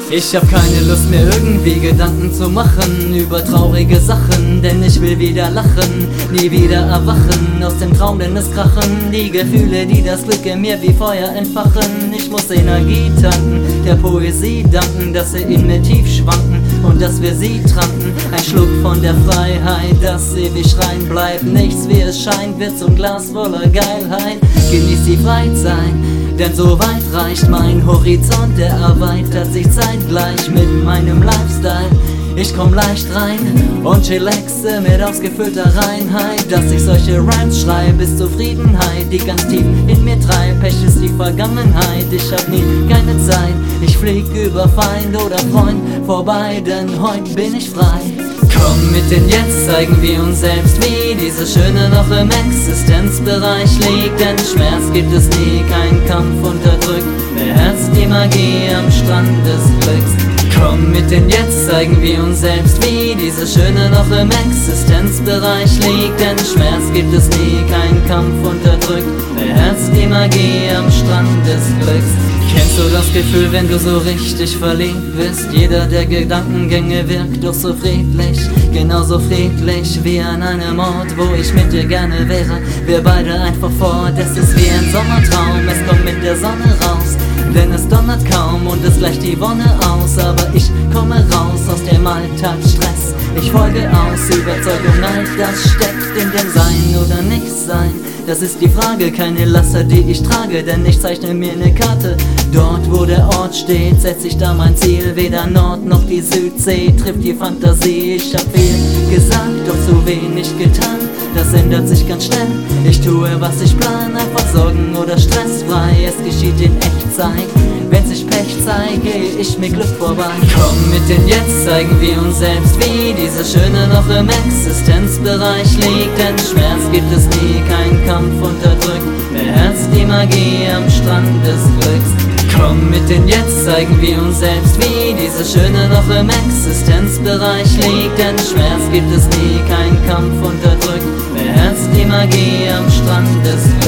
Ich hab keine Lust mehr irgendwie Gedanken zu machen über traurige Sachen, denn ich will wieder lachen, nie wieder erwachen aus dem Traum, denn es krachen die Gefühle, die das Glück in mir wie Feuer entfachen. Ich muss Energie tanken, der Poesie danken, dass sie in mir tief schwanken und dass wir sie tranken. Ein Schluck von der Freiheit, dass ewig schreien bleibt, nichts wie es scheint, wird zum Glas voller Geilheit. Genieß die Freizeit, denn so weit reicht mein Horizont, der erweitert sich zeitgleich mit meinem Lifestyle. Ich komm leicht rein und chillaxe mit ausgefüllter Reinheit, dass ich solche Rhymes schreibe, ist Zufriedenheit, die ganz tief in mir treibt. Pech ist die Vergangenheit, ich hab nie keine Zeit. Ich flieg über Feind oder Freund vorbei, denn heute bin ich frei. Komm mit denn jetzt zeigen wir uns selbst, wie diese Schöne noch im Existenzbereich liegt. Denn Schmerz gibt es nie, kein Kampf unterdrückt, beherrscht die Magie am Strand des Glücks. Komm mit denn jetzt zeigen wir uns selbst, wie diese Schöne noch im Existenzbereich liegt. Denn Schmerz gibt es nie, kein Kampf unterdrückt, beherrscht die Magie am Strand des Glücks. Kennst du das Gefühl, wenn du so richtig verliebt bist? Jeder der Gedankengänge wirkt doch so friedlich, genauso friedlich wie an einem Ort, wo ich mit dir gerne wäre. Wir beide einfach fort, es ist wie ein Sommertraum, es kommt mit der Sonne raus, denn es donnert kaum und es gleicht die Wonne aus. Aber ich komme raus aus dem Alltagsstress, ich folge aus Überzeugung, all das steckt in dem Sein oder Nichtsein. Das ist die Frage, keine Laster, die ich trage, denn ich zeichne mir eine Karte. Dort, wo der Ort steht, setz ich da mein Ziel. Weder Nord noch die Südsee trifft die Fantasie. Ich hab viel gesagt, doch zu wenig getan. Das ändert sich ganz schnell, ich tue, was ich plan. Einfach sorgen- oder stressfrei, es geschieht in Echtzeit. Wenn sich Pech zeigt, gehe ich mir Glück vorbei. Komm mit denn jetzt zeigen wir uns selbst, wie diese Schöne noch im Existenzbereich liegt. Denn Schmerz gibt es nie, kein Kampf unterdrückt, beherrscht die Magie am Strand des Glücks. Komm mit denn jetzt zeigen wir uns selbst, wie diese Schöne noch im Existenzbereich liegt. Denn Schmerz gibt es nie, kein Kampf unterdrückt, beherrscht die Magie am Strand des Glücks.